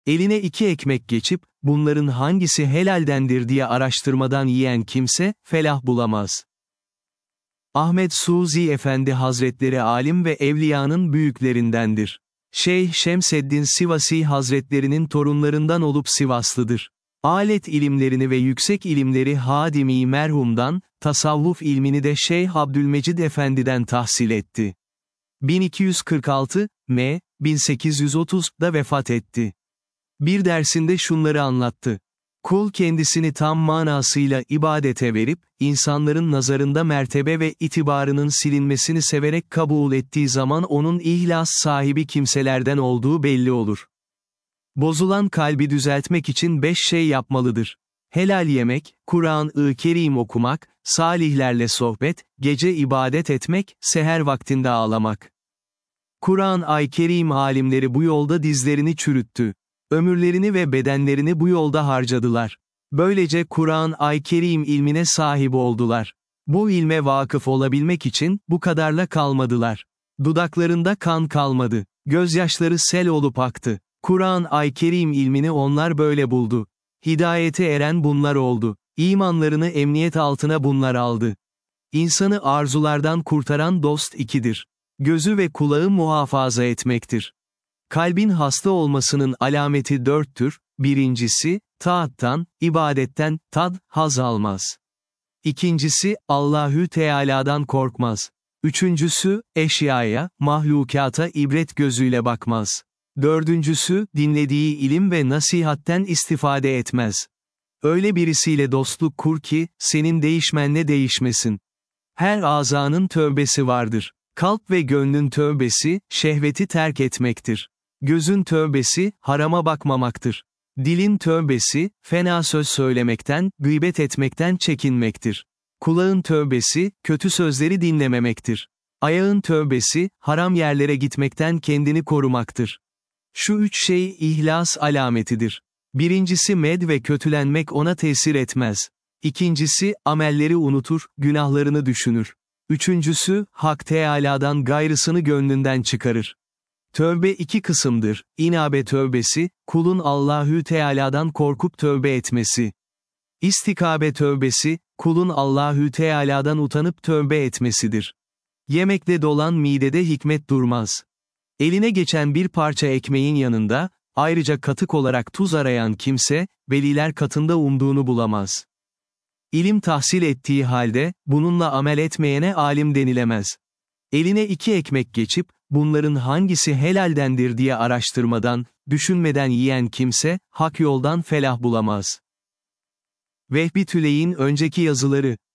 Eline 2 ekmek geçip, bunların hangisi helaldendir diye araştırmadan yiyen kimse, felah bulamaz. Ahmed Suzi Efendi Hazretleri alim ve evliyanın büyüklerindendir. Şeyh Şemseddin Sivasi Hazretlerinin torunlarından olup Sivaslıdır. Alet ilimlerini ve yüksek ilimleri Hadimi merhumdan, tasavvuf ilmini de Şeyh Abdülmecid Efendi'den tahsil etti. 1246, 1830'da vefat etti. Bir dersinde şunları anlattı. Kul kendisini tam manasıyla ibadete verip, insanların nazarında mertebe ve itibarının silinmesini severek kabul ettiği zaman onun ihlas sahibi kimselerden olduğu belli olur. Bozulan kalbi düzeltmek için 5 şey yapmalıdır. Helal yemek, Kur'an-ı Kerim okumak, salihlerle sohbet, gece ibadet etmek, seher vaktinde ağlamak. Kur'an-ı Kerim alimleri bu yolda dizlerini çürüttü. Ömürlerini ve bedenlerini bu yolda harcadılar. Böylece Kur'an-ı Kerim ilmine sahip oldular. Bu ilme vakıf olabilmek için, bu kadarla kalmadılar. Dudaklarında kan kalmadı. Gözyaşları sel olup aktı. Kur'an-ı Kerim ilmini onlar böyle buldu. Hidayete eren bunlar oldu. İmanlarını emniyet altına bunlar aldı. İnsanı arzulardan kurtaran dost ikidir. Gözü ve kulağı muhafaza etmektir. Kalbin hasta olmasının alameti 4'tür, birincisi, taattan, ibadetten, haz almaz. İkincisi, Allahü Teala'dan korkmaz. Üçüncüsü, eşyaya, mahlukata ibret gözüyle bakmaz. Dördüncüsü, dinlediği ilim ve nasihatten istifade etmez. Öyle birisiyle dostluk kur ki, senin değişmenle değişmesin. Her azanın tövbesi vardır. Kalp ve gönlün tövbesi, şehveti terk etmektir. Gözün tövbesi, harama bakmamaktır. Dilin tövbesi, fena söz söylemekten, gıybet etmekten çekinmektir. Kulağın tövbesi, kötü sözleri dinlememektir. Ayağın tövbesi, haram yerlere gitmekten kendini korumaktır. Şu 3 şey ihlas alametidir. Birincisi med ve kötülenmek ona tesir etmez. İkincisi, amelleri unutur, günahlarını düşünür. Üçüncüsü, Hak Teâlâ'dan gayrısını gönlünden çıkarır. Tövbe 2 kısımdır. İnabe tövbesi, kulun Allahü Teala'dan korkup tövbe etmesi. İstikabe tövbesi, kulun Allahü Teala'dan utanıp tövbe etmesidir. Yemekle dolan midede hikmet durmaz. Eline geçen bir parça ekmeğin yanında, ayrıca katık olarak tuz arayan kimse, veliler katında umduğunu bulamaz. İlim tahsil ettiği halde, bununla amel etmeyene alim denilemez. Eline 2 ekmek geçip, bunların hangisi helaldendir diye araştırmadan, düşünmeden yiyen kimse, hak yoldan felah bulamaz. Vehbi Tüley'in önceki yazıları